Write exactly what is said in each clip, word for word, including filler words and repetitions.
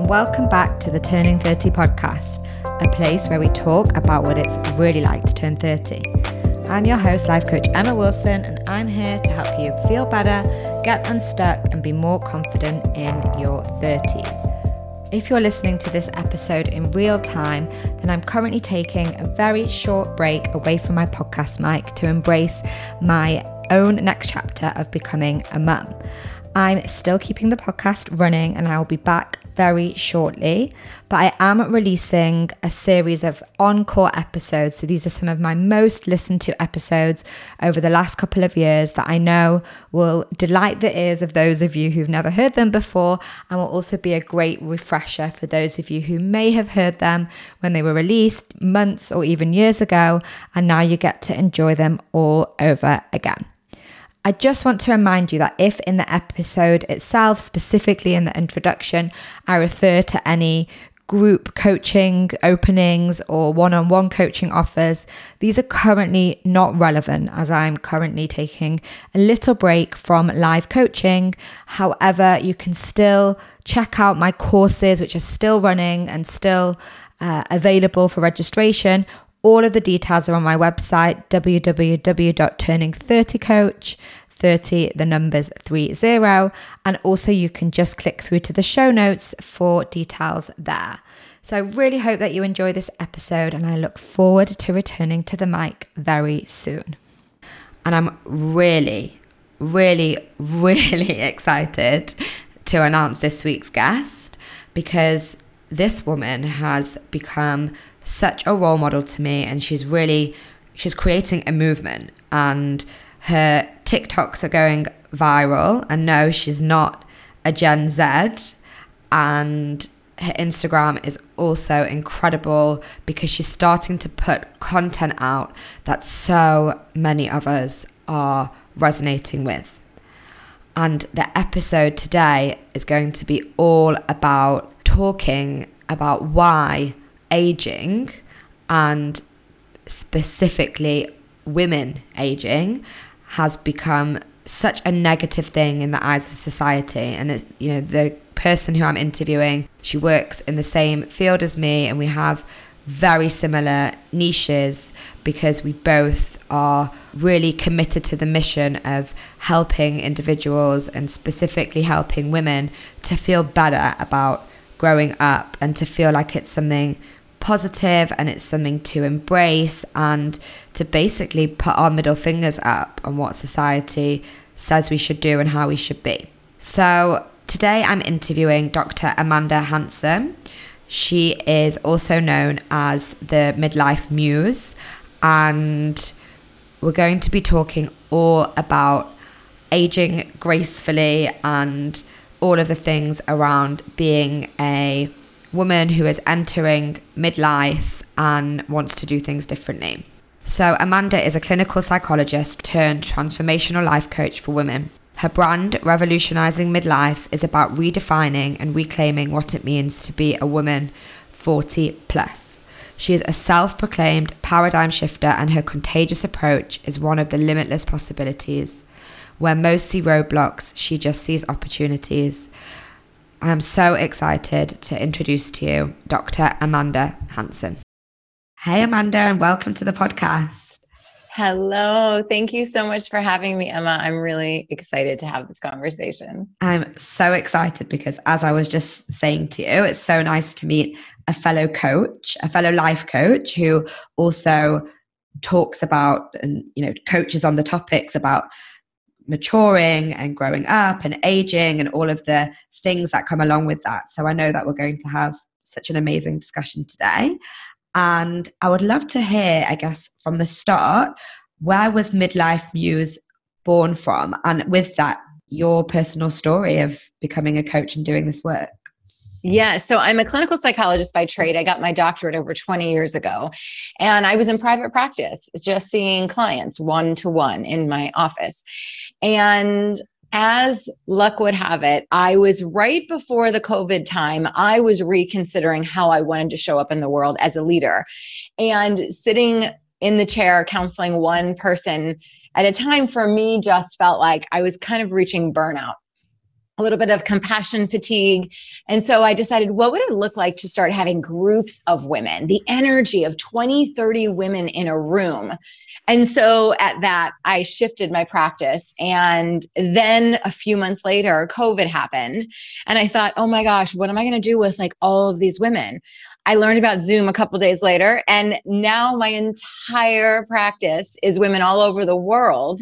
and welcome back to the Turning thirty podcast, a place where we talk about what it's really like to turn thirty. I'm your host, life coach Emma Wilson, and I'm here to help you feel better, get unstuck, and be more confident in your thirties. If you're listening to this episode in real time, then I'm currently taking a very short break away from my podcast mic to embrace my own next chapter of becoming a mum. I'm still keeping the podcast running and I will be back very shortly, but I am releasing a series of encore episodes. So these are some of my most listened to episodes over the last couple of years that I know will delight the ears of those of you who've never heard them before, and will also be a great refresher for those of you who may have heard them when they were released months or even years ago, and now you get to enjoy them all over again. I just want to remind you that if in the episode itself, specifically in the introduction, I refer to any group coaching openings or one-on-one coaching offers, these are currently not relevant as I'm currently taking a little break from live coaching. However, you can still check out my courses, which are still running and still uh, available for registration. All of the details are on my website, w w w dot turning thirty coach, thirty, the numbers three zero. And also you can just click through to the show notes for details there. So I really hope that you enjoy this episode, and I look forward to returning to the mic very soon. And I'm really, really, really excited to announce this week's guest, because this woman has become such a role model to me, and she's really she's creating a movement, and her TikToks are going viral. And no, she's not a Gen Z, and her Instagram is also incredible because she's starting to put content out that so many of us are resonating with. And the episode today is going to be all about talking about why aging, and specifically women aging, has become such a negative thing in the eyes of society. And it's, you know, the person who I'm interviewing, she works in the same field as me, and we have very similar niches because we both are really committed to the mission of helping individuals, and specifically helping women, to feel better about growing up and to feel like it's something positive and it's something to embrace, and to basically put our middle fingers up on what society says we should do and how we should be. So today I'm interviewing Doctor Amanda Hanson. She is also known as the Midlife Muse, and we're going to be talking all about aging gracefully and all of the things around being a woman who is entering midlife and wants to do things differently. So Amanda is a clinical psychologist turned transformational life coach for women. Her brand, Revolutionizing Midlife, is about redefining and reclaiming what it means to be a woman forty plus. She is a self-proclaimed paradigm shifter, and her contagious approach is one of the limitless possibilities. Where most see roadblocks, she just sees opportunities. I am so excited to introduce to you Doctor Amanda Hanson. Hey, Amanda, and welcome to the podcast. Hello. Thank you so much for having me, Emma. I'm really excited to have this conversation. I'm so excited because, as I was just saying to you, it's so nice to meet a fellow coach, a fellow life coach who also talks about and, you know, coaches on the topics about maturing and growing up and aging and all of the things that come along with that. So I know that we're going to have such an amazing discussion today. And I would love to hear, I guess, from the start, where was Midlife Muse born from? And with that, your personal story of becoming a coach and doing this work. Yeah. So I'm a clinical psychologist by trade. I got my doctorate over twenty years ago, and I was in private practice, just seeing clients one to one in my office. And as luck would have it, I was right before the COVID time. I was reconsidering how I wanted to show up in the world as a leader, and sitting in the chair counseling one person at a time for me just felt like I was kind of reaching burnout. a little bit of compassion fatigue. And so I decided, what would it look like to start having groups of women, the energy of twenty, thirty women in a room? And so at that, I shifted my practice. And then a few months later, COVID happened. And I thought, oh my gosh, what am I going to do with like all of these women? I learned about Zoom a couple of days later. And now my entire practice is women all over the world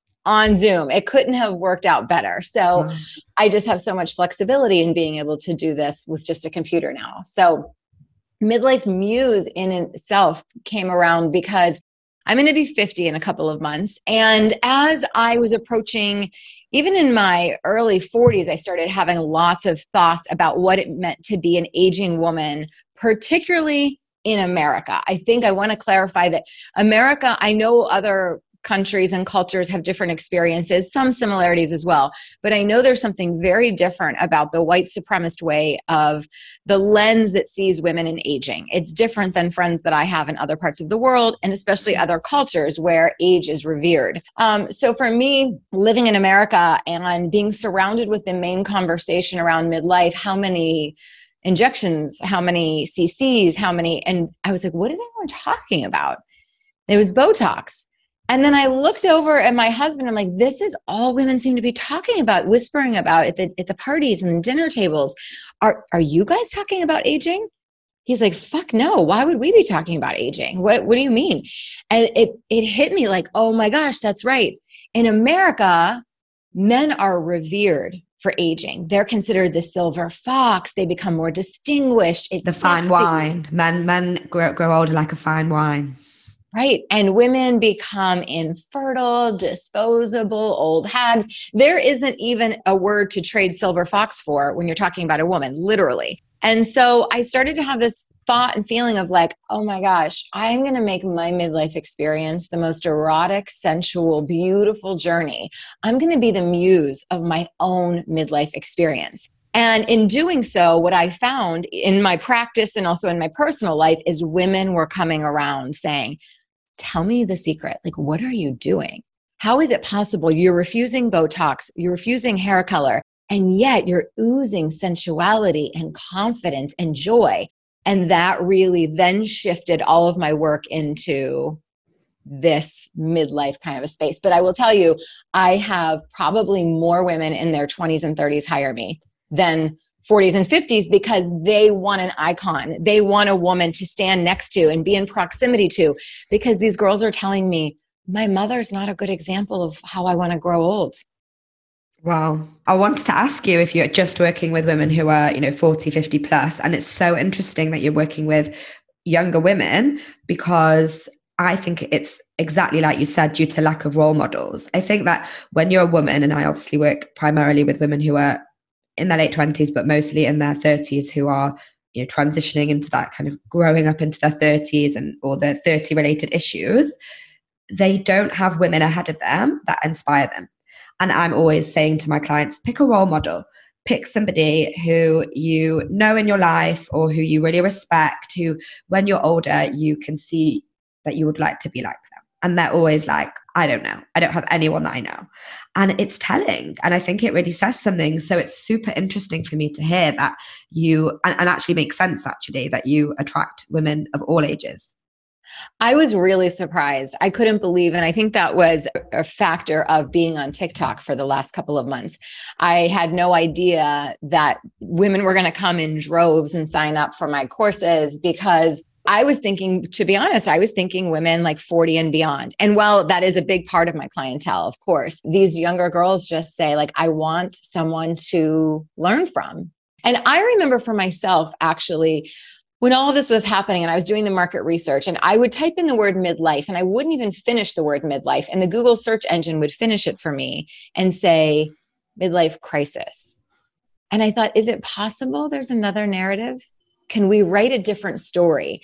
on Zoom. It couldn't have worked out better. So wow. I just have so much flexibility in being able to do this with just a computer now. So Midlife Muse in itself came around because I'm going to be fifty in a couple of months. And as I was approaching, even in my early forties, I started having lots of thoughts about what it meant to be an aging woman, particularly in America. I think I want to clarify that America, I know other countries and cultures have different experiences, some similarities as well. But I know there's something very different about the white supremacist way of the lens that sees women in aging. It's different than friends that I have in other parts of the world, and especially other cultures where age is revered. Um, so for me, living in America and being surrounded with the main conversation around midlife, how many injections, how many C Cs, how many, and I was like, what is everyone talking about? It was Botox. And then I looked over at my husband. I'm like, this is all women seem to be talking about, whispering about at the at the parties and the dinner tables. Are are you guys talking about aging? He's like, fuck no. Why would we be talking about aging? What what do you mean? And it it hit me like, oh my gosh, that's right. In America, men are revered for aging. They're considered the silver fox. They become more distinguished. It's the fine sexy. wine. Men men grow, grow older like a fine wine. Right. And women become infertile, disposable, old hags. There isn't even a word to trade silver fox for when you're talking about a woman, literally. And so I started to have this thought and feeling of like, oh my gosh, I'm going to make my midlife experience the most erotic, sensual, beautiful journey. I'm going to be the muse of my own midlife experience. And in doing so, what I found in my practice and also in my personal life is women were coming around saying, tell me the secret. Like, what are you doing? How is it possible you're refusing Botox, you're refusing hair color, and yet you're oozing sensuality and confidence and joy? And that really then shifted all of my work into this midlife kind of a space. But I will tell you, I have probably more women in their twenties and thirties hire me than forties and fifties because they want an icon. They want a woman to stand next to and be in proximity to, because these girls are telling me, my mother's not a good example of how I want to grow old. Wow. I wanted to ask you if you're just working with women who are, you know, forty, fifty plus. And it's so interesting that you're working with younger women, because I think it's exactly like you said, due to lack of role models. I think that when you're a woman, and I obviously work primarily with women who are in their late twenties, but mostly in their thirties, who are, you know, transitioning into that kind of growing up into their thirties and all the thirty related issues, they don't have women ahead of them that inspire them. And I'm always saying to my clients, pick a role model, pick somebody who you know in your life or who you really respect, who when you're older, you can see that you would like to be like them. And they're always like, I don't know. I don't have anyone that I know. And it's telling. And I think it really says something. So it's super interesting for me to hear that you, and, and actually makes sense actually, that you attract women of all ages. I was really surprised. I couldn't believe, and I think that was a factor of being on TikTok for the last couple of months. I had no idea that women were going to come in droves and sign up for my courses, because I was thinking, to be honest, I was thinking women like forty and beyond. And while that is a big part of my clientele, of course, these younger girls just say like, I want someone to learn from. And I remember for myself, actually, when all of this was happening and I was doing the market research, and I would type in the word midlife and I wouldn't even finish the word midlife, and the Google search engine would finish it for me and say midlife crisis. And I thought, is it possible there's another narrative? Can we write a different story?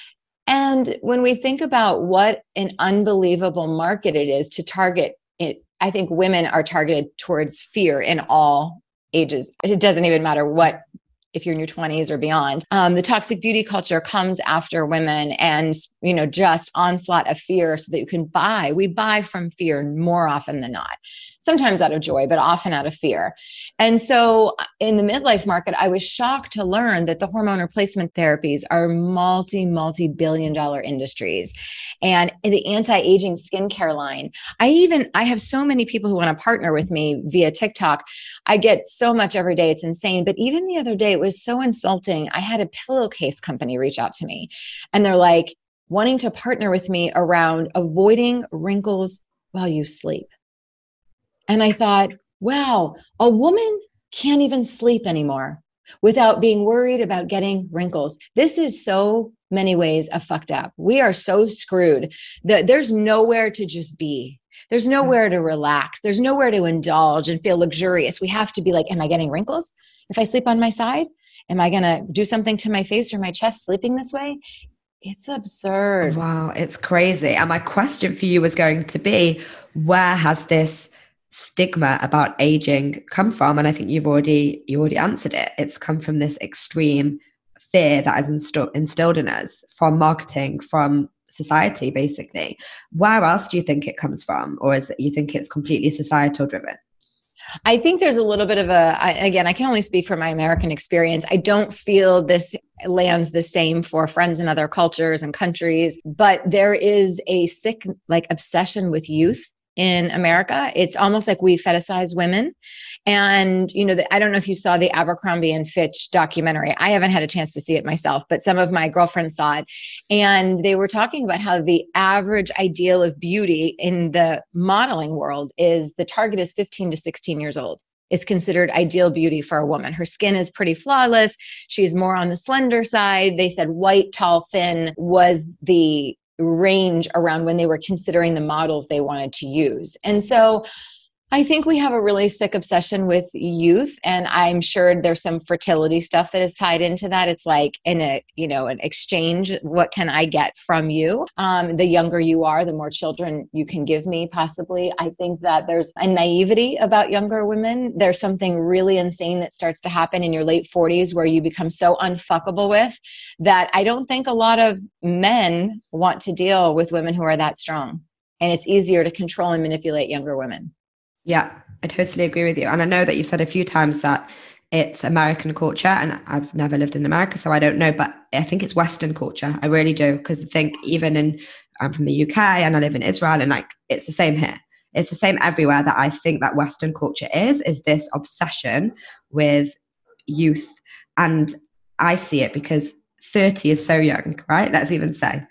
And when we think about what an unbelievable market it is to target it, I think women are targeted towards fear in all ages. It doesn't even matter what, if you're in your twenties or beyond. Um, the toxic beauty culture comes after women, and, you know, just onslaught of fear so that you can buy. We buy from fear more often than not. sometimes out of joy, but often out of fear. And so in the midlife market, I was shocked to learn that the hormone replacement therapies are multi, multi-billion dollar industries. And the anti-aging skincare line, I even, I have so many people who want to partner with me via TikTok. I get so much every day. It's insane. But even the other day, it was so insulting. I had a pillowcase company reach out to me and they're like wanting to partner with me around avoiding wrinkles while you sleep. And I thought, wow, a woman can't even sleep anymore without being worried about getting wrinkles. This is so many ways of fucked up. We are so screwed that there's nowhere to just be. There's nowhere to relax. There's nowhere to indulge and feel luxurious. We have to be like, am I getting wrinkles if I sleep on my side? Am I going to do something to my face or my chest sleeping this way? It's absurd. Wow, it's crazy. And my question for you was going to be, where has this stigma about aging come from? And I think you've already you already answered it. It's come from this extreme fear that is inst- instilled in us from marketing, from society, basically. Where else do you think it comes from? Or is it you think it's completely societal driven? I think there's a little bit of a, I, again, I can only speak from my American experience. I don't feel this lands the same for friends in other cultures and countries, but there is a sick, like, obsession with youth in America. It's almost like we fetishize women. And, you know, the, I don't know if you saw the Abercrombie and Fitch documentary. I haven't had a chance to see it myself, but some of my girlfriends saw it. And they were talking about how the average ideal of beauty in the modeling world is the target is fifteen to sixteen years old. Is considered ideal beauty for a woman. Her skin is pretty flawless. She's more on the slender side. They said white, tall, thin was the range around when they were considering the models they wanted to use. And so I think we have a really sick obsession with youth, and I'm sure there's some fertility stuff that is tied into that. It's like in a, you know, an exchange. What can I get from you? Um, the younger you are, the more children you can give me, possibly. I think that there's a naivety about younger women. There's something really insane that starts to happen in your late forties where you become so unfuckable with that I don't think a lot of men want to deal with women who are that strong. And it's easier to control and manipulate younger women. Yeah, I totally agree with you. And I know that you've said a few times that it's American culture, and I've never lived in America, so I don't know, but I think it's Western culture. I really do. Because I think even in, I'm from the U K and I live in Israel, and like, it's the same here. It's the same everywhere, that I think that Western culture is, is this obsession with youth. And I see it because thirty is so young, right? Let's even say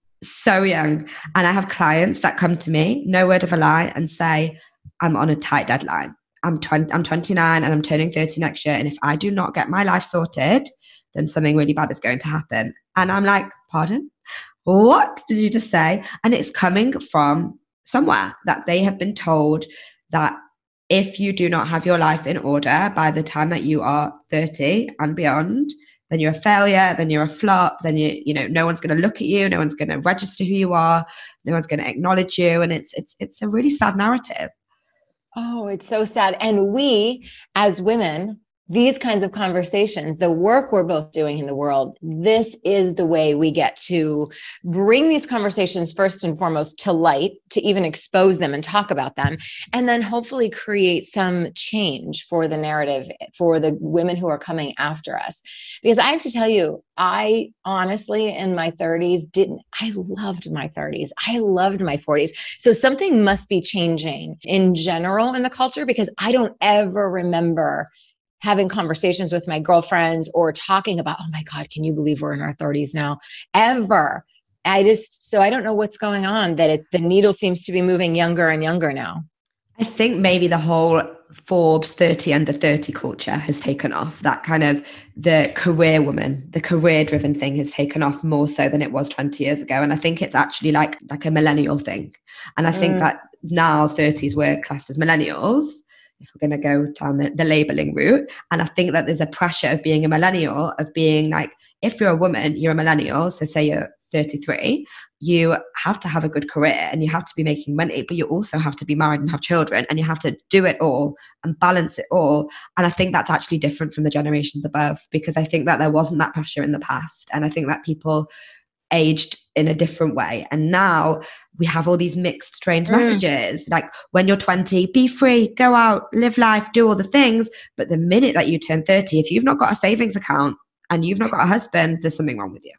so young. And I have clients that come to me, no word of a lie, and say, I'm on a tight deadline. I'm twenty, I'm twenty-nine and I'm turning thirty next year. And if I do not get my life sorted, then something really bad is going to happen. And I'm like, pardon? What did you just say? And it's coming from somewhere that they have been told that if you do not have your life in order by the time that you are thirty and beyond, then you're a failure, then you're a flop, then you, you know, no one's going to look at you, no one's going to register who you are, no one's going to acknowledge you. And it's it's it's a really sad narrative. Oh, it's so sad. And we, as women, these kinds of conversations, the work we're both doing in the world, this is the way we get to bring these conversations first and foremost to light, to even expose them and talk about them, and then hopefully create some change for the narrative for the women who are coming after us. Because I have to tell you, I honestly, in my thirties, didn't, I loved my thirties. I loved my forties. So something must be changing in general in the culture, because I don't ever remember having conversations with my girlfriends or talking about, oh my God, can you believe we're in our thirties now? Ever. I just, so I don't know what's going on, that it, the needle seems to be moving younger and younger now. I think maybe the whole Forbes thirty under thirty culture has taken off. That kind of the career woman, the career driven thing has taken off more so than it was twenty years ago. And I think it's actually like, like a millennial thing. And I think mm. that now thirties were classed as millennials, if we're going to go down the, the labeling route. And I think that there's a pressure of being a millennial, of being like, if you're a woman, you're a millennial. So say you're thirty-three, you have to have a good career and you have to be making money, but you also have to be married and have children, and you have to do it all and balance it all. And I think that's actually different from the generations above, because I think that there wasn't that pressure in the past. And I think that people aged in a different way. And now we have all these mixed strange Mm. messages. Like when you're twenty, be free, go out, live life, do all the things. But the minute that you turn thirty, if you've not got a savings account and you've not got a husband, there's something wrong with you.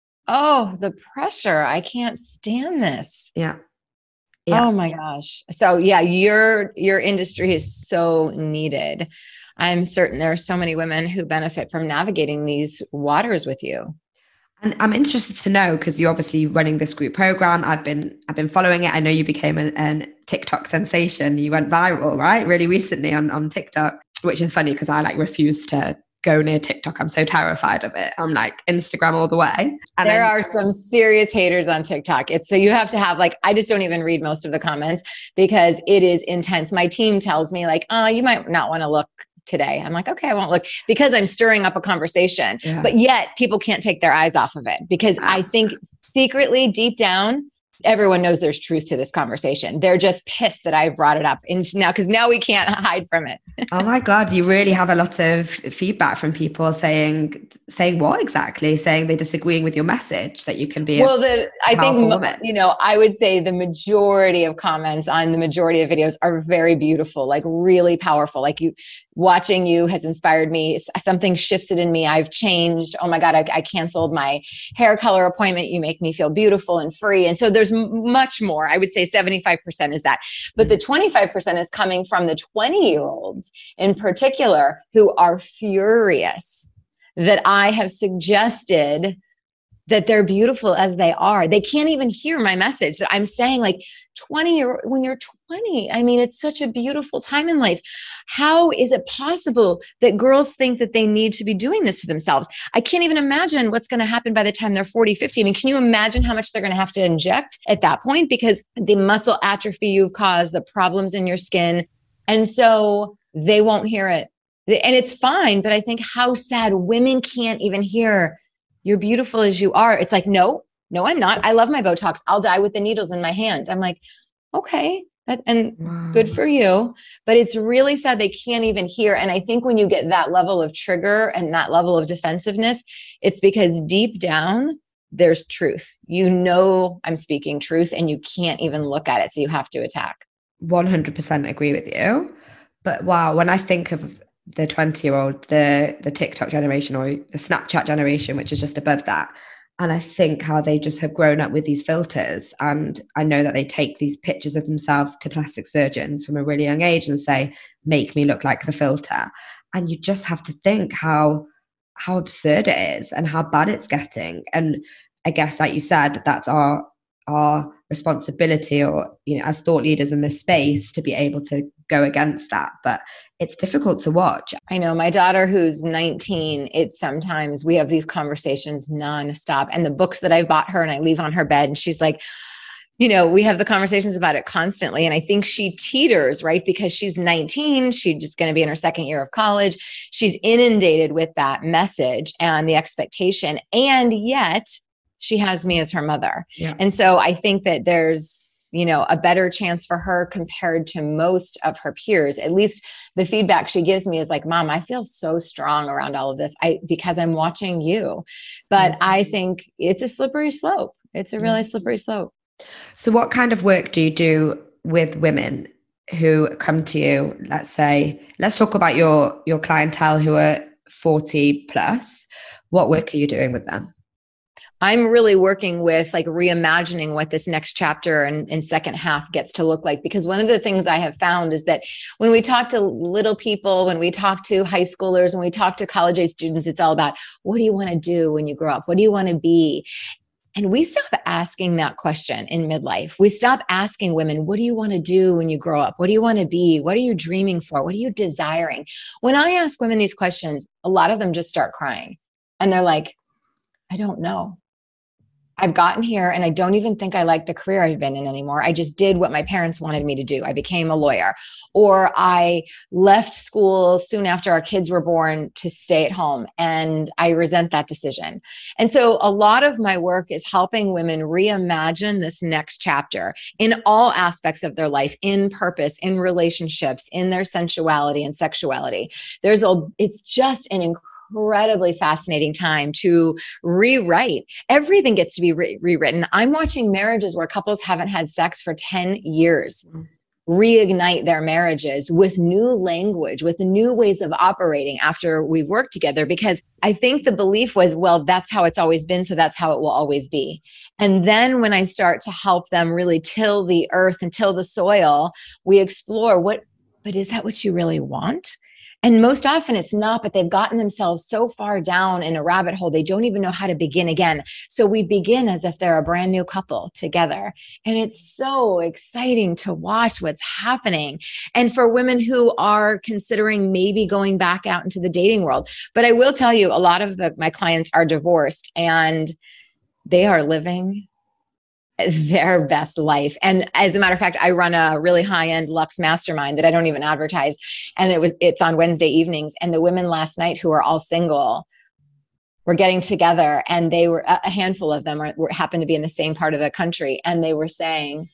Oh, the pressure. I can't stand this. Yeah. Yeah. Oh my gosh. So yeah, your, your industry is so needed. I'm certain there are so many women who benefit from navigating these waters with you. And I'm interested to know, because you're obviously running this group program. I've been I've been following it. I know you became an, an TikTok sensation. You went viral, right? Really recently on, on TikTok, which is funny because I like refuse to go near TikTok. I'm so terrified of it. I'm like Instagram all the way. And there then, are some serious haters on TikTok. It's so you have to have like, I just don't even read most of the comments because it is intense. My team tells me like, oh, you might not want to look today. I'm like, okay, I won't look, because I'm stirring up a conversation, yeah. But yet people can't take their eyes off of it because ah. I think secretly deep down, everyone knows there's truth to this conversation. They're just pissed that I brought it up into now because now we can't hide from it. Oh my God, you really have a lot of feedback from people saying, saying what exactly? Saying they're disagreeing with your message that you can be well, a the, I think, woman. You know, I would say the majority of comments on the majority of videos are very beautiful, like really powerful. Like you, watching you has inspired me. Something shifted in me. I've changed. Oh my God, I, I canceled my hair color appointment. You make me feel beautiful and free. And so there's much more. I would say seventy-five percent is that. But the twenty-five percent is coming from the twenty year olds in particular who are furious that I have suggested that they're beautiful as they are. They can't even hear my message that I'm saying like twenty year when you're twenty. I mean, it's such a beautiful time in life. How is it possible that girls think that they need to be doing this to themselves? I can't even imagine what's going to happen by the time they're forty, fifty. I mean, can you imagine how much they're going to have to inject at that point? Because the muscle atrophy you've caused, the problems in your skin. And so they won't hear it. And it's fine. But I think how sad women can't even hear you're beautiful as you are. It's like, no, no, I'm not. I love my Botox. I'll die with the needles in my hand. I'm like, okay. That, and wow. Good for you. But it's really sad they can't even hear. And I think when you get that level of trigger and that level of defensiveness, it's because deep down, there's truth. You know, I'm speaking truth and you can't even look at it. So you have to attack. one hundred percent agree with you. But wow, when I think of the twenty year old, the the TikTok generation or the Snapchat generation, which is just above that. And I think how they just have grown up with these filters. And I know that they take these pictures of themselves to plastic surgeons from a really young age and say, make me look like the filter. And you just have to think how how absurd it is and how bad it's getting. And I guess, like you said, that's our our responsibility, or, you know, as thought leaders in this space, to be able to go against that. But it's difficult to watch. I know my daughter who's nineteen, it's sometimes we have these conversations nonstop, and the books that I've bought her and I leave on her bed and she's like, you know, we have the conversations about it constantly. And I think she teeters, right? Because she's nineteen, she's just going to be in her second year of college. She's inundated with that message and the expectation. And yet she has me as her mother. Yeah. And so I think that there's, you know, a better chance for her compared to most of her peers. At least the feedback she gives me is like, Mom, I feel so strong around all of this I because I'm watching you. But yes. I think it's a slippery slope. It's a really slippery slope. So what kind of work do you do with women who come to you? Let's say, let's talk about your, your clientele who are forty plus. What work are you doing with them? I'm really working with like reimagining what this next chapter and, and second half gets to look like. Because one of the things I have found is that when we talk to little people, when we talk to high schoolers, when we talk to college age students, it's all about, what do you want to do when you grow up? What do you want to be? And we stop asking that question in midlife. We stop asking women, what do you want to do when you grow up? What do you want to be? What are you dreaming for? What are you desiring? When I ask women these questions, a lot of them just start crying. And they're like, I don't know. I've gotten here and I don't even think I like the career I've been in anymore. I just did what my parents wanted me to do. I became a lawyer, or I left school soon after our kids were born to stay at home, and I resent that decision. And so a lot of my work is helping women reimagine this next chapter in all aspects of their life, in purpose, in relationships, in their sensuality and sexuality. There's a, it's just an incredible incredibly fascinating time to rewrite. Everything gets to be re- rewritten. I'm watching marriages where couples haven't had sex for ten years. Mm. Reignite their marriages with new language, with new ways of operating after we've worked together. Because I think the belief was, well, that's how it's always been, so that's how it will always be. And then when I start to help them really till the earth and till the soil, we explore what, but is that what you really want? And most often it's not, but they've gotten themselves so far down in a rabbit hole, they don't even know how to begin again. So we begin as if they're a brand new couple together. And it's so exciting to watch what's happening. And for women who are considering maybe going back out into the dating world. But I will tell you, a lot of the, my clients are divorced and they are living their best life. And as a matter of fact, I run a really high-end luxe mastermind that I don't even advertise. And it was, it's on Wednesday evenings. And the women last night who are all single were getting together, and they were, a handful of them are, were, happened to be in the same part of the country. And they were saying,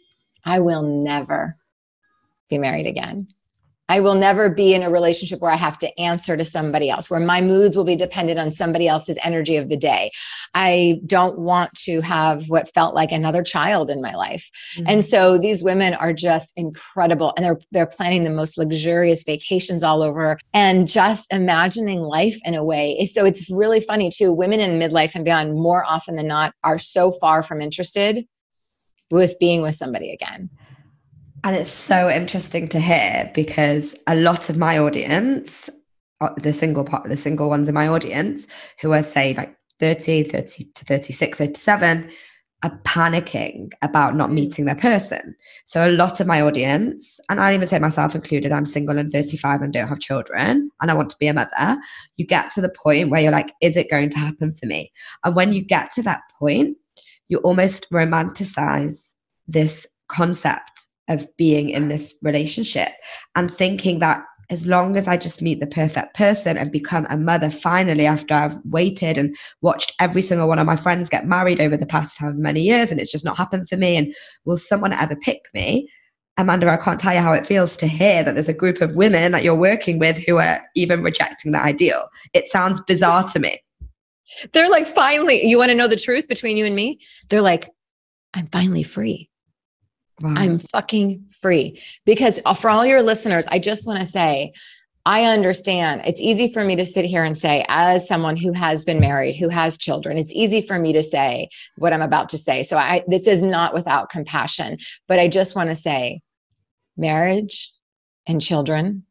I will never be married again. I will never be in a relationship where I have to answer to somebody else, where my moods will be dependent on somebody else's energy of the day. I don't want to have what felt like another child in my life. Mm-hmm. And so these women are just incredible. And they're, they're planning the most luxurious vacations all over and just imagining life in a way. So it's really funny too. Women in midlife and beyond, more often than not, are so far from interested with being with somebody again. And it's so interesting to hear, because a lot of my audience, the single part, the single ones in my audience who are, say, like thirty, thirty to thirty-six, thirty-seven, are panicking about not meeting their person. So a lot of my audience, and I even say myself included, I'm single and thirty-five and don't have children and I want to be a mother. You get to the point where you're like, is it going to happen for me? And when you get to that point, you almost romanticize this concept of being in this relationship and thinking that as long as I just meet the perfect person and become a mother finally, after I've waited and watched every single one of my friends get married over the past however many years, and it's just not happened for me, and will someone ever pick me? Amanda, I can't tell you how it feels to hear that there's a group of women that you're working with who are even rejecting that ideal. It sounds bizarre to me. They're like, finally, you want to know the truth between you and me? They're like, I'm finally free. Wow. I'm fucking free. Because for all your listeners, I just want to say, I understand. It's easy for me to sit here and say, as someone who has been married, who has children, it's easy for me to say what I'm about to say. So I, this is not without compassion, but I just want to say, marriage and children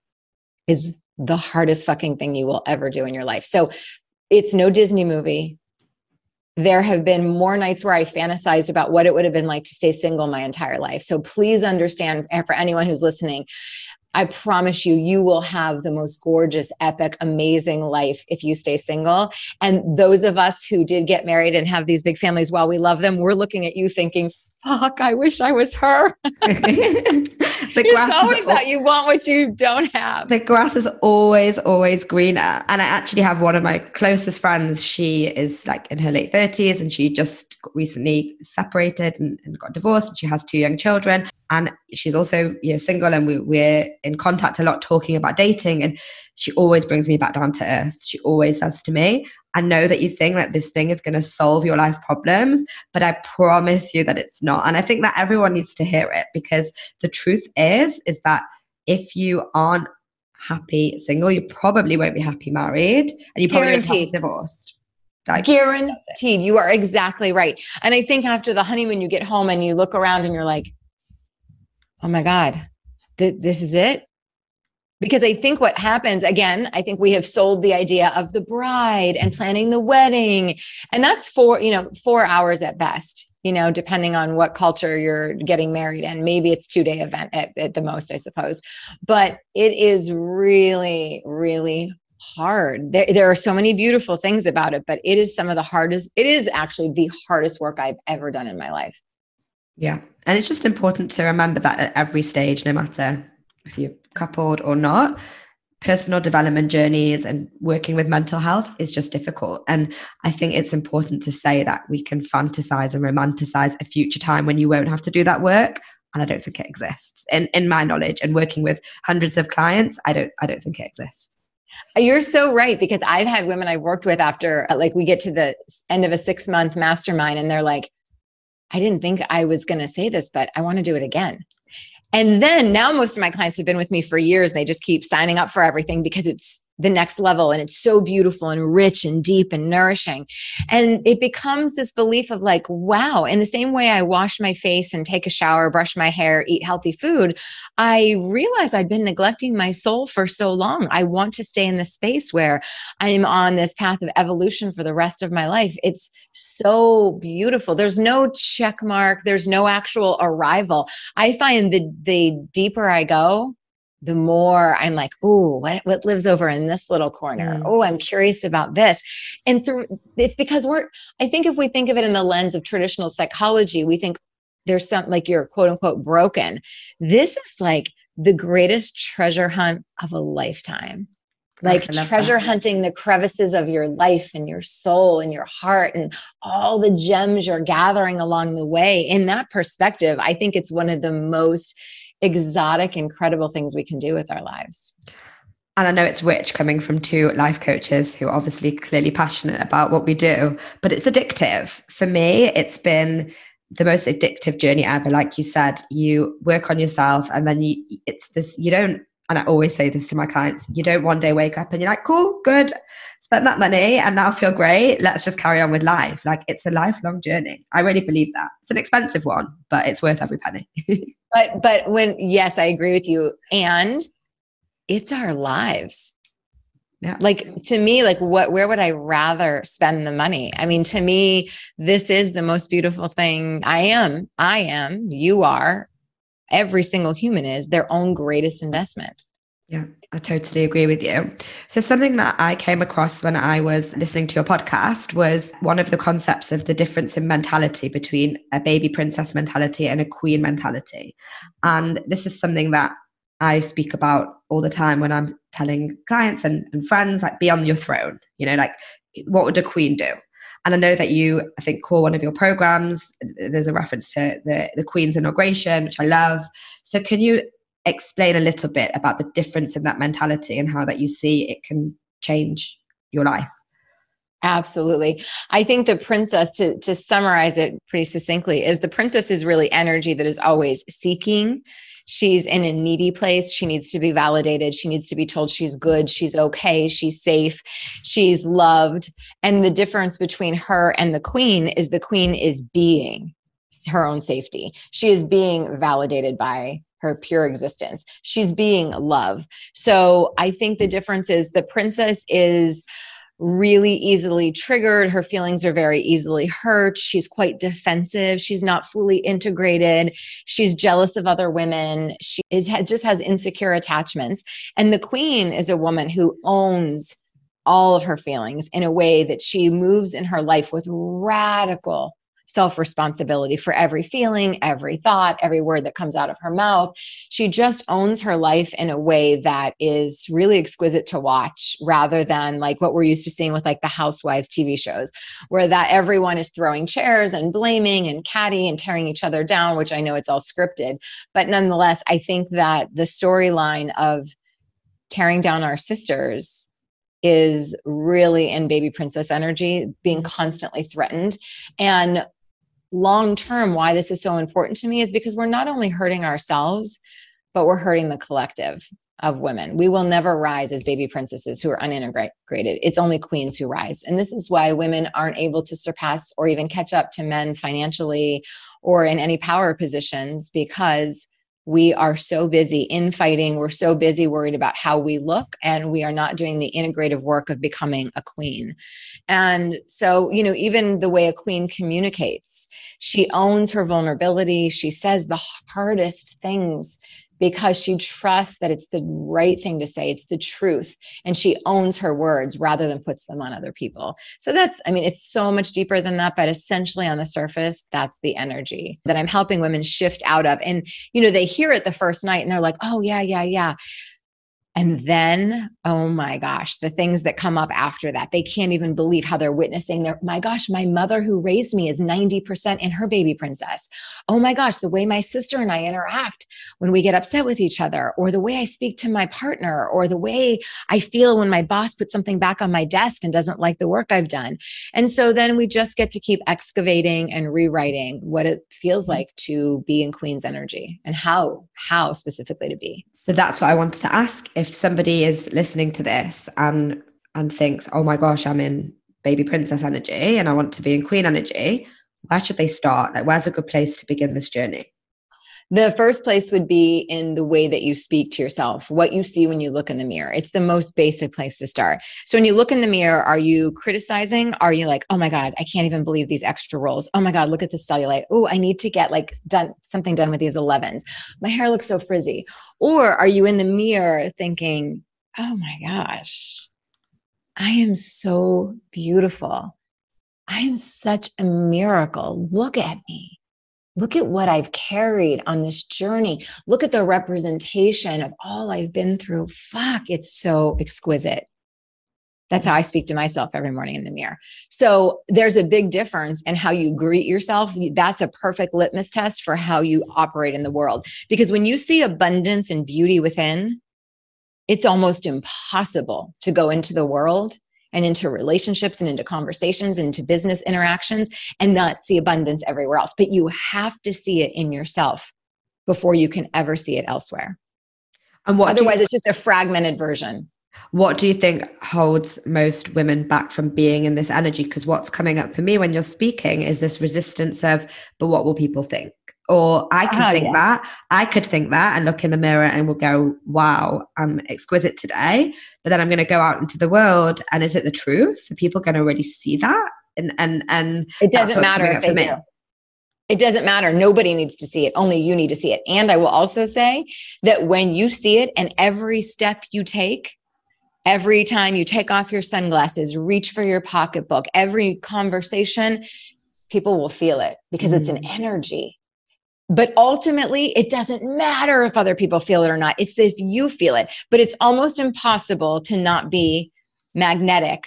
is the hardest fucking thing you will ever do in your life. So it's no Disney movie. There have been more nights where I fantasized about what it would have been like to stay single my entire life. So please understand, and for anyone who's listening, I promise you, you will have the most gorgeous, epic, amazing life if you stay single. And those of us who did get married and have these big families, while we love them, we're looking at you thinking, fuck, I wish I was her. The grass it's always is al- that you want what you don't have. The grass is always, always greener. And I actually have one of my closest friends. She is like in her late thirties and she just recently separated and, and got divorced. And she has two young children. And she's also, you know, single, and we, we're in contact a lot talking about dating. And she always brings me back down to earth. She always says to me, I know that you think that this thing is going to solve your life problems, but I promise you that it's not. And I think that everyone needs to hear it, because the truth is, is that if you aren't happy single, you probably won't be happy married, and you probably won't be divorced. Like, guaranteed. You are exactly right. And I think after the honeymoon, you get home and you look around and you're like, oh my God, th- this is it. Because I think what happens, again, I think we have sold the idea of the bride and planning the wedding. And that's four, you know, four hours at best, you know, depending on what culture you're getting married in. Maybe it's two day event at, at the most, I suppose. But it is really, really hard. There, there are so many beautiful things about it, but it is some of the hardest. It is actually the hardest work I've ever done in my life. Yeah. And it's just important to remember that at every stage, no matter if you're coupled or not, personal development journeys and working with mental health is just difficult. And I think it's important to say that we can fantasize and romanticize a future time when you won't have to do that work. And I don't think it exists. In in my knowledge and working with hundreds of clients, I don't I don't think it exists. You're so right, because I've had women I've worked with after, like, we get to the end of a six month mastermind and they're like, I didn't think I was going to say this, but I want to do it again. And then now most of my clients have been with me for years and they just keep signing up for everything because it's the next level and it's so beautiful and rich and deep and nourishing. And it becomes this belief of like, wow, in the same way I wash my face and take a shower, brush my hair, eat healthy food, I realized I'd been neglecting my soul for so long. I want to stay in this space where I'm on this path of evolution for the rest of my life. It's so beautiful. There's no check mark. There's no actual arrival. I find the, the deeper I go, the more I'm like, oh, what, what lives over in this little corner? Mm. Oh, I'm curious about this. And through it's because we're, I think if we think of it in the lens of traditional psychology, we think there's some, like, you're quote unquote broken. This is like the greatest treasure hunt of a lifetime. Like treasure that. hunting the crevices of your life and your soul and your heart and all the gems you're gathering along the way. In that perspective, I think it's one of the most exotic, incredible things we can do with our lives. And I know it's rich coming from two life coaches who are obviously clearly passionate about what we do, but it's addictive. For me, it's been the most addictive journey ever. Like you said, you work on yourself and then you, it's this, you don't, and I always say this to my clients, you don't one day wake up and you're like, cool, good, spent that money and now feel great. Let's just carry on with life. Like, it's a lifelong journey. I really believe that. It's an expensive one, but it's worth every penny. But, but when, yes, I agree with you. And it's our lives. Yeah. Like, to me, like what, where would I rather spend the money? I mean, to me, this is the most beautiful thing. I am, I am, you are, every single human is their own greatest investment. Yeah, I totally agree with you. So something that I came across when I was listening to your podcast was one of the concepts of the difference in mentality between a baby princess mentality and a queen mentality. And this is something that I speak about all the time when I'm telling clients and, and friends, like, be on your throne, you know, like, what would a queen do? And I know that you, I think, call one of your programs, there's a reference to the, the Queen's inauguration, which I love. So can you explain a little bit about the difference in that mentality and how that you see it can change your life? Absolutely. I think the princess, to, to summarize it pretty succinctly, is the princess is really energy that is always seeking. She's in a needy place. She needs to be validated. She needs to be told she's good. She's okay. She's safe. She's loved. And the difference between her and the queen is the queen is being her own safety. She is being validated by her pure existence. She's being love. So I think the difference is the princess is really easily triggered. Her feelings are very easily hurt. She's quite defensive. She's not fully integrated. She's jealous of other women. She is, just has insecure attachments. And the queen is a woman who owns all of her feelings in a way that she moves in her life with radical self-responsibility for every feeling, every thought, every word that comes out of her mouth. She just owns her life in a way that is really exquisite to watch, rather than like what we're used to seeing with like the Housewives T V shows, where that everyone is throwing chairs and blaming and catty and tearing each other down, which I know it's all scripted. But nonetheless, I think that the storyline of tearing down our sisters is really in baby princess energy, being constantly threatened. And long term, why this is so important to me is because we're not only hurting ourselves, but we're hurting the collective of women. We will never rise as baby princesses who are unintegrated. It's only queens who rise. And this is why women aren't able to surpass or even catch up to men financially or in any power positions, because we are so busy infighting. We're so busy worried about how we look, and we are not doing the integrative work of becoming a queen. And so, you know, even the way a queen communicates, she owns her vulnerability. She says the hardest things because she trusts that it's the right thing to say. It's the truth. And she owns her words rather than puts them on other people. So that's, I mean, it's so much deeper than that, but essentially on the surface, that's the energy that I'm helping women shift out of. And, you know, they hear it the first night and they're like, oh yeah, yeah, yeah. And then, oh my gosh, the things that come up after that, they can't even believe how they're witnessing their, my gosh, my mother who raised me is ninety percent in her baby princess. Oh my gosh, the way my sister and I interact when we get upset with each other, or the way I speak to my partner, or the way I feel when my boss puts something back on my desk and doesn't like the work I've done. And so then we just get to keep excavating and rewriting what it feels like to be in Queen's energy, and how, how specifically to be. So that's what I wanted to ask. If somebody is listening to this and and thinks, oh my gosh, I'm in baby princess energy and I want to be in queen energy, where should they start? Like, where's a good place to begin this journey? The first place would be in the way that you speak to yourself, what you see when you look in the mirror. It's the most basic place to start. So when you look in the mirror, are you criticizing? Are you like, oh my God, I can't even believe these extra rolls. Oh my God, look at the cellulite. Oh, I need to get like done something done with these elevens. My hair looks so frizzy. Or are you in the mirror thinking, oh my gosh, I am so beautiful. I am such a miracle. Look at me. Look at what I've carried on this journey. Look at the representation of all I've been through. Fuck, it's so exquisite. That's how I speak to myself every morning in the mirror. So there's a big difference in how you greet yourself. That's a perfect litmus test for how you operate in the world. Because when you see abundance and beauty within, it's almost impossible to go into the world and into relationships and into conversations, and into business interactions, and not see abundance everywhere else. But you have to see it in yourself before you can ever see it elsewhere. And what Otherwise, you, it's just a fragmented version. What do you think holds most women back from being in this energy? Because what's coming up for me when you're speaking is this resistance of, but what will people think? Or I could oh, think yeah. that, I could think that and look in the mirror and will go, wow, I'm exquisite today. But then I'm going to go out into the world, and is it the truth? Are people going to really see that? And and and it doesn't matter if they do. It doesn't matter. Nobody needs to see it. Only you need to see it. And I will also say that when you see it, and every step you take, every time you take off your sunglasses, reach for your pocketbook, every conversation, people will feel it, because mm. it's an energy. But ultimately, it doesn't matter if other people feel it or not. It's if you feel it. But it's almost impossible to not be magnetic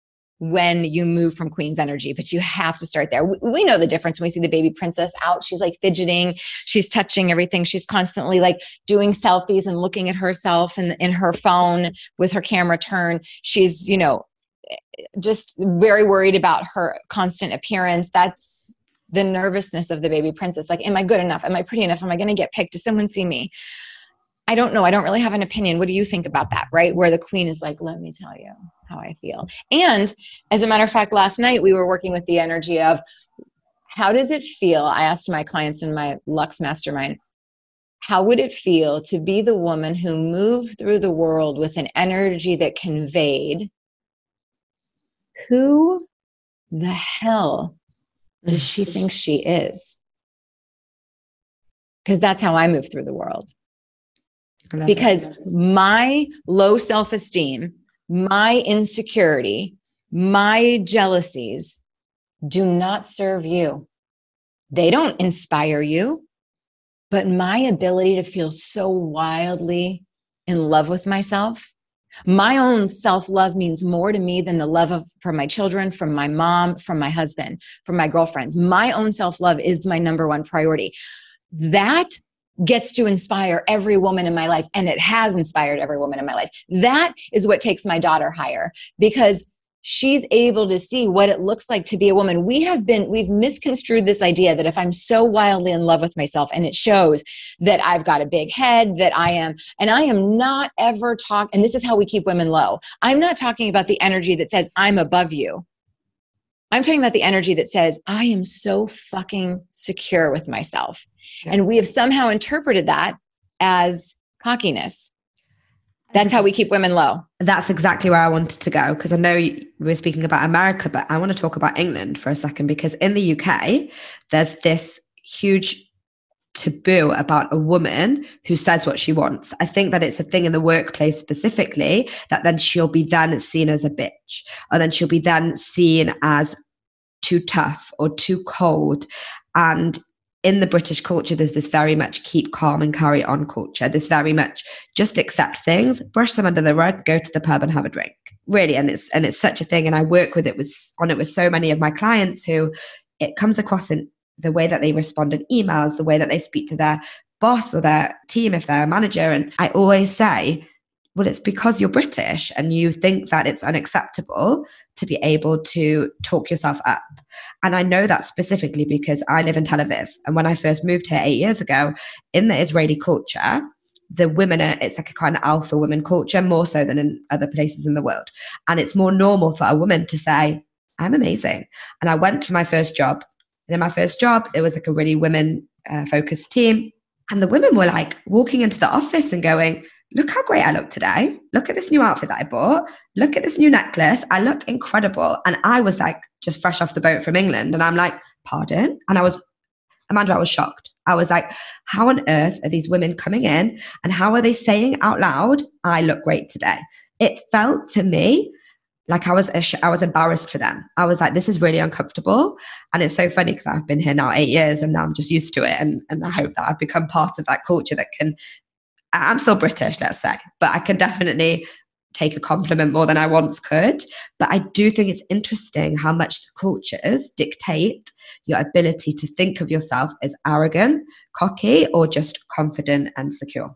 when you move from Queen's energy. But you have to start there. We know the difference when we see the baby princess out. She's like fidgeting. She's touching everything. She's constantly like doing selfies and looking at herself in, in her phone with her camera turned. She's, you know, just very worried about her constant appearance. That's the nervousness of the baby princess. Like, am I good enough? Am I pretty enough? Am I going to get picked? Does someone see me? I don't know. I don't really have an opinion. What do you think about that? Right? Where the queen is like, let me tell you how I feel. And as a matter of fact, last night we were working with the energy of, how does it feel? I asked my clients in my Lux Mastermind, how would it feel to be the woman who moved through the world with an energy that conveyed, who the hell does she think she is? Because that's how I move through the world. Because that. my low self-esteem, my insecurity, my jealousies do not serve you. They don't inspire you. But my ability to feel so wildly in love with myself, my own self-love means more to me than the love of from my children, from my mom, from my husband, from my girlfriends. My own self-love is my number one priority. That gets to inspire every woman in my life, and it has inspired every woman in my life. That is what takes my daughter higher, because she's able to see what it looks like to be a woman. We have been, we've misconstrued this idea that if I'm so wildly in love with myself, and it shows that I've got a big head, that I am, and I am not ever talking, and this is how we keep women low. I'm not talking about the energy that says I'm above you. I'm talking about the energy that says I am so fucking secure with myself. Yeah. And we have somehow interpreted that as cockiness. That's how we keep women low. That's exactly where I wanted to go, because I know we were speaking about America, but I want to talk about England for a second, because in the U K, there's this huge taboo about a woman who says what she wants. I think that it's a thing in the workplace specifically, that then she'll be then seen as a bitch, or then she'll be then seen as too tough or too cold. And in the British culture, there's this very much keep calm and carry on culture. This very much just accept things, brush them under the rug, go to the pub and have a drink. Really. And it's, and it's such a thing. And I work with it with, on it with so many of my clients who it comes across in the way that they respond in emails, the way that they speak to their boss or their team if they're a manager. And I always say, well, it's because you're British and you think that it's unacceptable to be able to talk yourself up. And I know that specifically because I live in Tel Aviv. And when I first moved here eight years ago, in the Israeli culture, the women are, it's like a kind of alpha women culture, more so than in other places in the world. And it's more normal for a woman to say, I'm amazing. And I went for my first job. And in my first job, it was like a really women uh, focused team. And the women were like walking into the office and going, look how great I look today. Look at this new outfit that I bought. Look at this new necklace. I look incredible. And I was like, just fresh off the boat from England. And I'm like, pardon? And I was, Amanda, I was shocked. I was like, how on earth are these women coming in and how are they saying out loud, I look great today? It felt to me like I was, I was embarrassed for them. I was like, this is really uncomfortable. And it's so funny because I've been here now eight years and now I'm just used to it. And, and I hope that I've become part of that culture that can, I'm still British, let's say, but I can definitely take a compliment more than I once could. But I do think it's interesting how much the cultures dictate your ability to think of yourself as arrogant, cocky, or just confident and secure.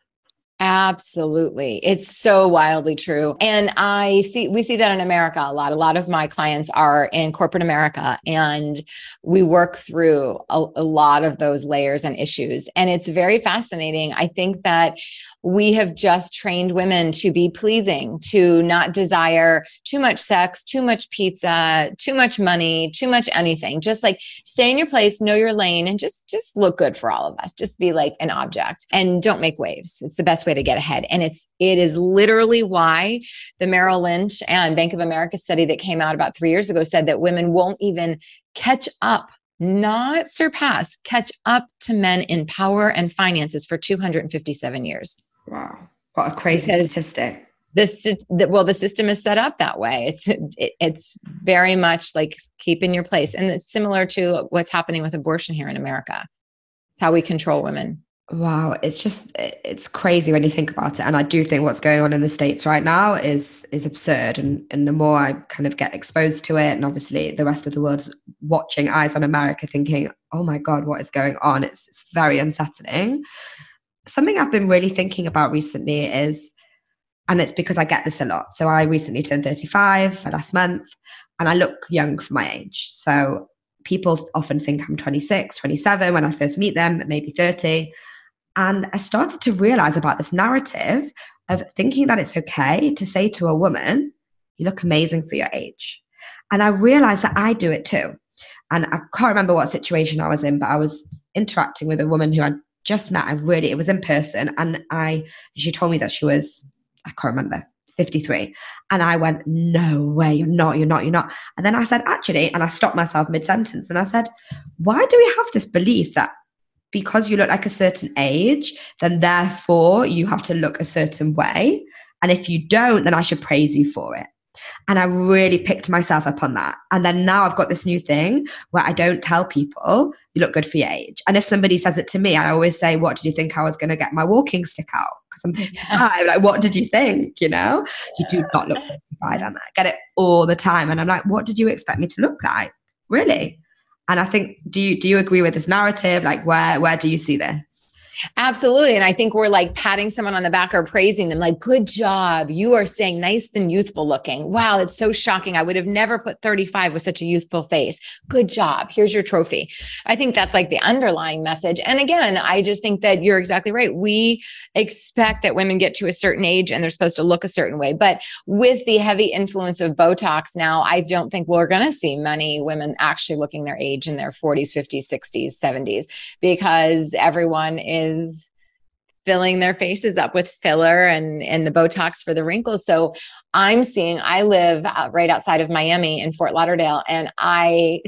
Absolutely. It's so wildly true. And I see, we see that in America a lot. A lot of my clients are in corporate America and we work through a, a lot of those layers and issues. And it's very fascinating. I think that we have just trained women to be pleasing, to not desire too much sex, too much pizza, too much money, too much anything. Just like stay in your place, know your lane, and just, just look good for all of us. Just be like an object and don't make waves. It's the best way to get ahead. And it's, it is literally why the Merrill Lynch and Bank of America study that came out about three years ago said that women won't even catch up, not surpass, catch up to men in power and finances for two hundred fifty-seven years. Wow. What a crazy because statistic. This, well, the system is set up that way. It's, it, it's very much like keep in your place. And it's similar to what's happening with abortion here in America. It's how we control women. Wow. It's just, it's crazy when you think about it. And I do think what's going on in the States right now is, is absurd. And, and the more I kind of get exposed to it, and obviously the rest of the world's watching Eyes on America thinking, oh my God, what is going on? It's, it's very unsettling. Something I've been really thinking about recently is, and it's because I get this a lot. So I recently turned thirty-five last month and I look young for my age. So people often think I'm twenty-six, twenty-seven when I first meet them, maybe thirty. And I started to realize about this narrative of thinking that it's okay to say to a woman, you look amazing for your age. And I realized that I do it too. And I can't remember what situation I was in, but I was interacting with a woman who I just met. I really, it was in person. And I, she told me that she was, I can't remember, fifty-three. And I went, no way, you're not, you're not, you're not. And then I said, actually, and I stopped myself mid-sentence and I said, why do we have this belief that because you look like a certain age, then therefore you have to look a certain way? And if you don't, then I should praise you for it. And I really picked myself up on that. And then now I've got this new thing where I don't tell people you look good for your age. And if somebody says it to me, I always say, what did you think I was going to get my walking stick out? Because I'm thirty-five. Like, what did you think? You know, you do not look thirty-five. And I get it all the time. And I'm like, what did you expect me to look like? Really? And I think, do you, do you agree with this narrative? Like, where, where do you see this? Absolutely. And I think we're like patting someone on the back or praising them like, good job. You are staying nice and youthful looking. Wow. It's so shocking. I would have never put thirty-five with such a youthful face. Good job. Here's your trophy. I think that's like the underlying message. And again, I just think that you're exactly right. We expect that women get to a certain age and they're supposed to look a certain way. But with the heavy influence of Botox now, I don't think we're going to see many women actually looking their age in their forties, fifties, sixties, seventies, because everyone is is filling their faces up with filler and, and the Botox for the wrinkles. So I'm seeing, I live right outside of Miami in Fort Lauderdale, and I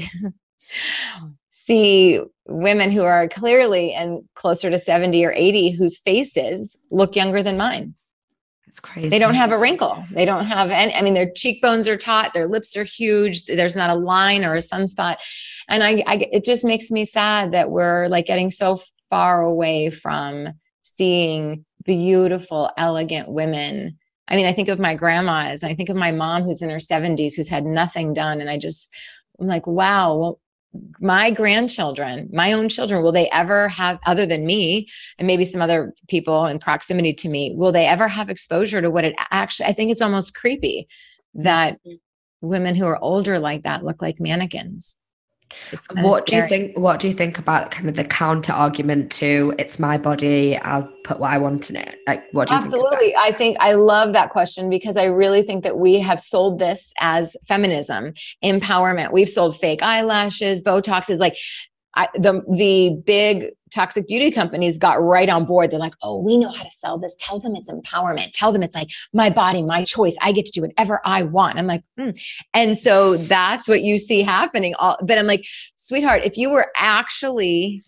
see women who are clearly and closer to seventy or eighty whose faces look younger than mine. It's crazy. They don't have a wrinkle. They don't have any, I mean, their cheekbones are taut, their lips are huge. There's not a line or a sunspot. And I, I, it just makes me sad that we're like getting so far away from seeing beautiful, elegant women. I mean, I think of my grandmas, I think of my mom who's in her seventies, who's had nothing done. And I just, I'm like, wow, well, my grandchildren, my own children, will they ever have, other than me and maybe some other people in proximity to me, will they ever have exposure to what it actually, I think it's almost creepy that women who are older like that look like mannequins. What do you think, what do you think about kind of the counter argument to it's my body, I'll put what I want in it? Like, what do you Absolutely. think? I think I love that question because I really think that we have sold this as feminism, empowerment. We've sold fake eyelashes, Botox is like, I, the, the big toxic beauty companies got right on board. They're like, oh, we know how to sell this. Tell them it's empowerment. Tell them it's like my body, my choice. I get to do whatever I want. I'm like, mm. And so that's what you see happening. All, but I'm like, sweetheart, if you were actually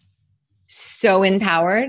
so empowered,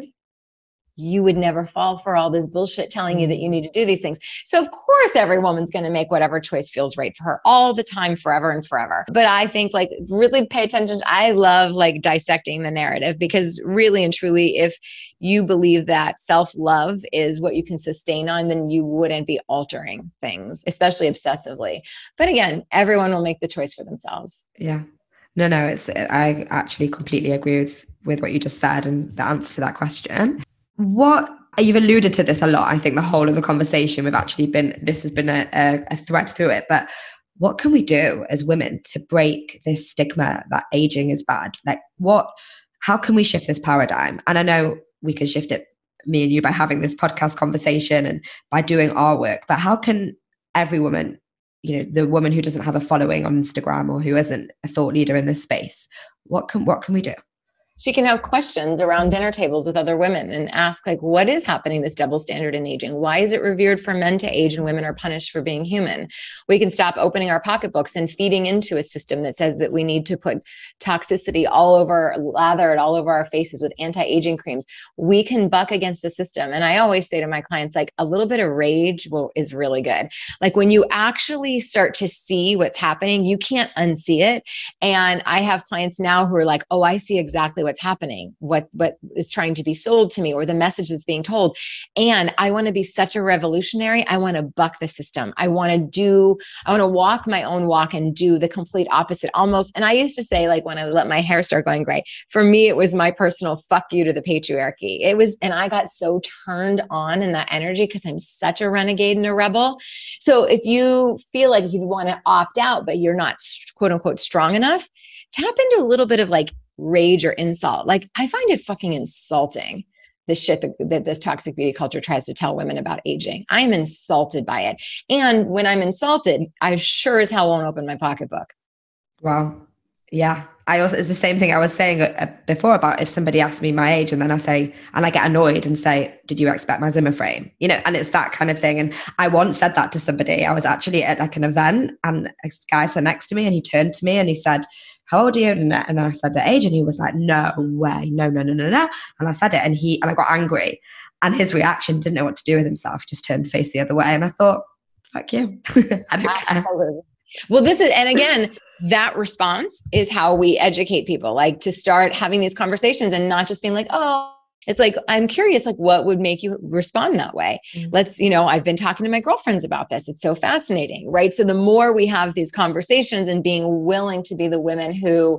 you would never fall for all this bullshit telling you that you need to do these things. So of course, every woman's going to make whatever choice feels right for her all the time, forever and forever. But I think like really pay attention. I love like dissecting the narrative because really and truly, if you believe that self-love is what you can sustain on, then you wouldn't be altering things, especially obsessively. But again, everyone will make the choice for themselves. Yeah. No, no, it's, I actually completely agree with, with what you just said and the answer to that question. What you've alluded to this a lot. I think the whole of the conversation we've actually been, this has been a, a, a thread through it, but what can we do as women to break this stigma that aging is bad? Like what, how can we shift this paradigm? And I know we can shift it, me and you, by having this podcast conversation and by doing our work, but how can every woman, you know, the woman who doesn't have a following on Instagram or who isn't a thought leader in this space, what can, what can we do? She can have questions around dinner tables with other women and ask like, what is happening, this double standard in aging? Why is it revered for men to age and women are punished for being human? We can stop opening our pocketbooks and feeding into a system that says that we need to put toxicity all over, lather it all over our faces with anti-aging creams. We can buck against the system. And I always say to my clients, like a little bit of rage will, is really good. Like when you actually start to see what's happening, you can't unsee it. And I have clients now who are like, oh, I see exactly what's happening, what, what is trying to be sold to me or the message that's being told. And I want to be such a revolutionary. I want to buck the system. I want to do, I want to walk my own walk and do the complete opposite almost. And I used to say like when I let my hair start going gray, for me, it was my personal fuck you to the patriarchy. It was, and I got so turned on in that energy because I'm such a renegade and a rebel. So if you feel like you want to opt out, but you're not quote unquote strong enough, tap into a little bit of like rage or insult. Like I find it fucking insulting, the shit that, that this toxic beauty culture tries to tell women about aging. I'm insulted by it. And when I'm insulted, I sure as hell won't open my pocketbook. Wow. Yeah. I also, it's the same thing I was saying before about if somebody asks me my age and then I say, and I get annoyed and say, did you expect my Zimmer frame? You know, and it's that kind of thing. And I once said that to somebody. I was actually at like an event and a guy sat next to me and he turned to me and he said, how old are you? And I said the age and he was like, no way, no, no, no, no, no. And I said it and he, and I got angry and his reaction didn't know what to do with himself, just turned face the other way. And I thought, fuck you. I don't care. Well, this is, and again, that response is how we educate people, like to start having these conversations and not just being like, oh, it's like, I'm curious, like what would make you respond that way? Mm-hmm. Let's, you know, I've been talking to my girlfriends about this. It's so fascinating, right? So the more we have these conversations and being willing to be the women who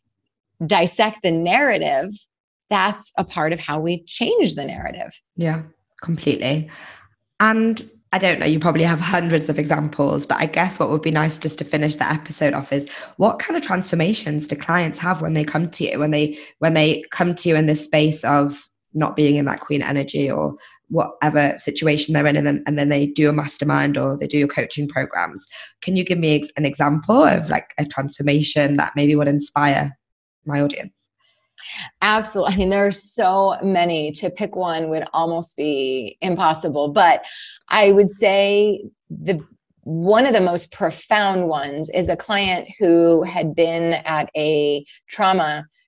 dissect the narrative, that's a part of how we change the narrative. Yeah, completely. And I don't know, you probably have hundreds of examples, but I guess what would be nice just to finish the episode off is what kind of transformations do clients have when they come to you, when they, when they come to you in this space of not being in that queen energy or whatever situation they're in, and then, and then they do a mastermind or they do your coaching programs. Can you give me an example of like a transformation that maybe would inspire my audience? Absolutely. I mean, there are so many. To pick one would almost be impossible, but I would say the one of the most profound ones is a client who had been at a trauma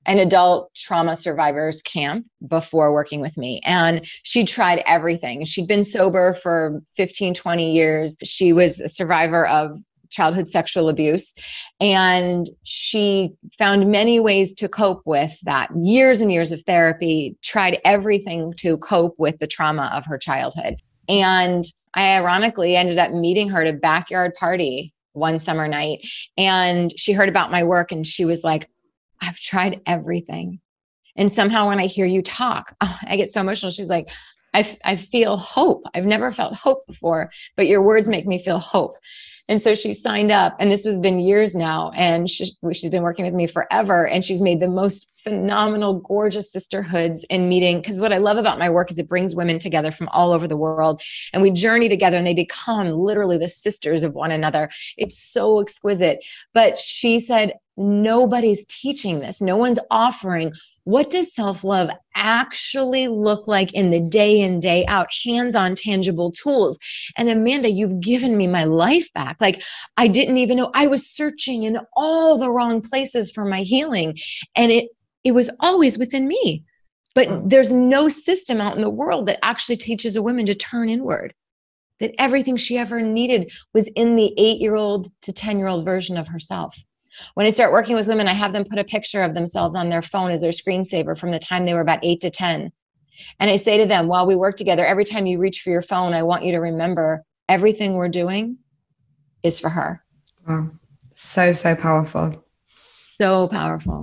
an adult trauma survivors camp before working with me. And she tried everything. She'd been sober for fifteen, twenty years. She was a survivor of childhood sexual abuse. And she found many ways to cope with that. Years and years of therapy, tried everything to cope with the trauma of her childhood. And I ironically ended up meeting her at a backyard party one summer night. And she heard about my work and she was like, I've tried everything. And somehow when I hear you talk, oh, I get so emotional. She's like, I, f- I feel hope. I've never felt hope before, but your words make me feel hope. And so she signed up, and this has been years now, and she, she's been working with me forever. And she's made the most phenomenal, gorgeous sisterhoods in meeting. Because what I love about my work is it brings women together from all over the world, and we journey together, and they become literally the sisters of one another. It's so exquisite. But she said, nobody's teaching this. No one's offering. What does self-love actually look like in the day in, day out, hands-on, tangible tools? And Amanda, you've given me my life back. Like, I didn't even know. I was searching in all the wrong places for my healing. And it, it was always within me. But oh. There's no system out in the world that actually teaches a woman to turn inward. That everything she ever needed was in the eight-year-old to ten-year-old version of herself. When I start working with women, I have them put a picture of themselves on their phone as their screensaver from the time they were about eight to ten. And I say to them, while we work together, every time you reach for your phone, I want you to remember everything we're doing is for her. Wow. So, so powerful. So powerful.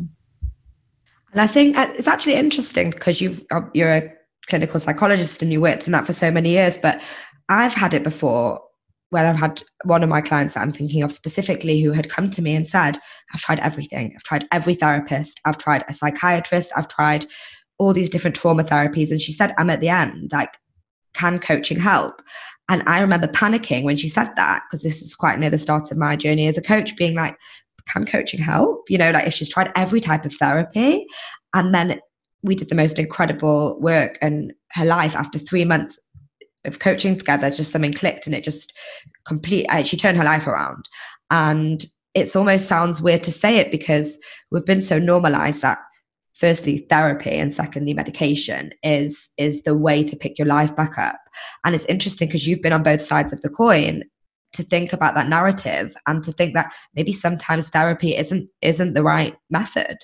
And I think it's actually interesting because you've, you're a clinical psychologist and you worked in that for so many years, but I've had it before when I've had one of my clients that I'm thinking of specifically who had come to me and said, I've tried everything. I've tried every therapist. I've tried a psychiatrist. I've tried all these different trauma therapies. And she said, I'm at the end, like, can coaching help? And I remember panicking when she said that, because this is quite near the start of my journey as a coach, being like, can coaching help? You know, like if she's tried every type of therapy. And then we did the most incredible work, and her life after three months of coaching together, just something clicked and it just complete, uh, she turned her life around. And it's almost sounds weird to say it because we've been so normalized that firstly, therapy and secondly, medication is, is the way to pick your life back up. And it's interesting because you've been on both sides of the coin to think about that narrative and to think that maybe sometimes therapy isn't, isn't the right method.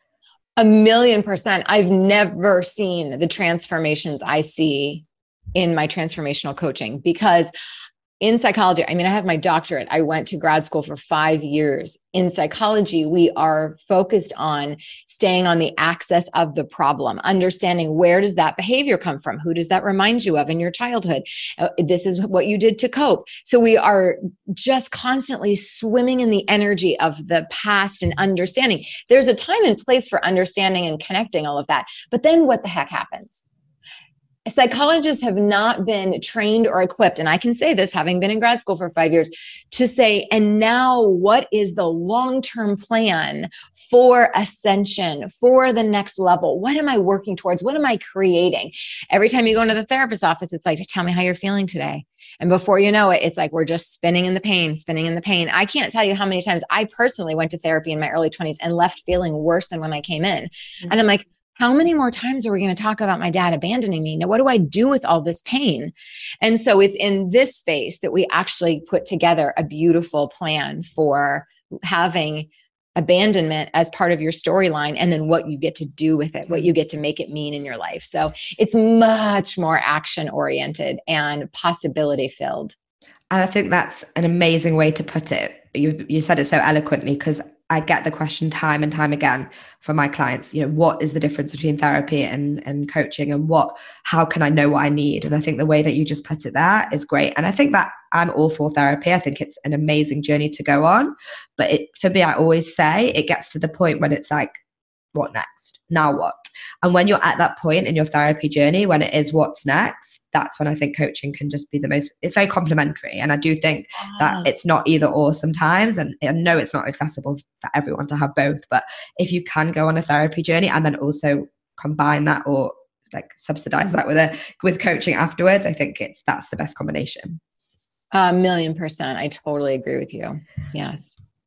A million percent. I've never seen the transformations I see in my transformational coaching, because in psychology, I mean, I have my doctorate. I went to grad school for five years. In psychology, we are focused on staying on the axis of the problem, understanding where does that behavior come from? Who does that remind you of in your childhood? Uh, this is what you did to cope. So we are just constantly swimming in the energy of the past and understanding. There's a time and place for understanding and connecting all of that. But then what the heck happens? Psychologists have not been trained or equipped, and I can say this having been in grad school for five years, to say, and now what is the long-term plan for ascension, for the next level? What am I working towards? What am I creating? Every time you go into the therapist's office, it's like, tell me how you're feeling today. And before you know it, it's like, we're just spinning in the pain, spinning in the pain. I can't tell you how many times I personally went to therapy in my early twenties and left feeling worse than when I came in. Mm-hmm. And I'm like, how many more times are we going to talk about my dad abandoning me? Now, what do I do with all this pain? And so it's in this space that we actually put together a beautiful plan for having abandonment as part of your storyline, and then what you get to do with it, what you get to make it mean in your life. So it's much more action oriented and possibility filled. And I think that's an amazing way to put it. You, you said it so eloquently, because I get the question time and time again from my clients, you know, what is the difference between therapy and, and coaching, and what, how can I know what I need? And I think the way that you just put it there is great. And I think that I'm all for therapy. I think it's an amazing journey to go on. But it, for me, I always say it gets to the point when it's like, what next? Now what? And when you're at that point in your therapy journey, when it is what's next, that's when I think coaching can just be the most, it's very complementary. And I do think yes. that it's not either or sometimes. And I know it's not accessible for everyone to have both, but if you can go on a therapy journey and then also combine that or like subsidize that with a, with coaching afterwards, I think it's, that's the best combination. A million percent. I totally agree with you. Yes.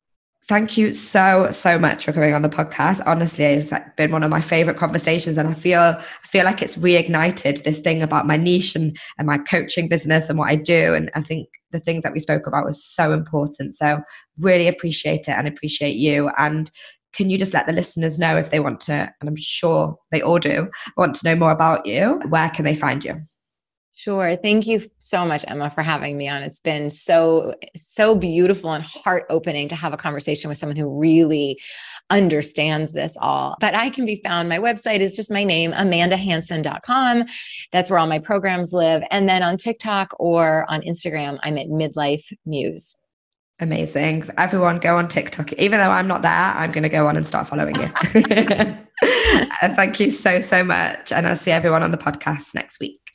Thank you so, so much for coming on the podcast. Honestly, it's like been one of my favorite conversations, and I feel I feel like it's reignited this thing about my niche and, and my coaching business and what I do. And I think the things that we spoke about was so important. So really appreciate it and appreciate you. And can you just let the listeners know if they want to, and I'm sure they all do, want to know more about you, where can they find you? Sure. Thank you so much, Emma, for having me on. It's been so, so beautiful and heart opening to have a conversation with someone who really understands this all. But I can be found. My website is just my name, amanda hanson dot com. That's where all my programs live. And then on TikTok or on Instagram, I'm at Midlife Muse. Amazing. Everyone go on TikTok. Even though I'm not there, I'm going to go on and start following you. Thank you so, so much. And I'll see everyone on the podcast next week.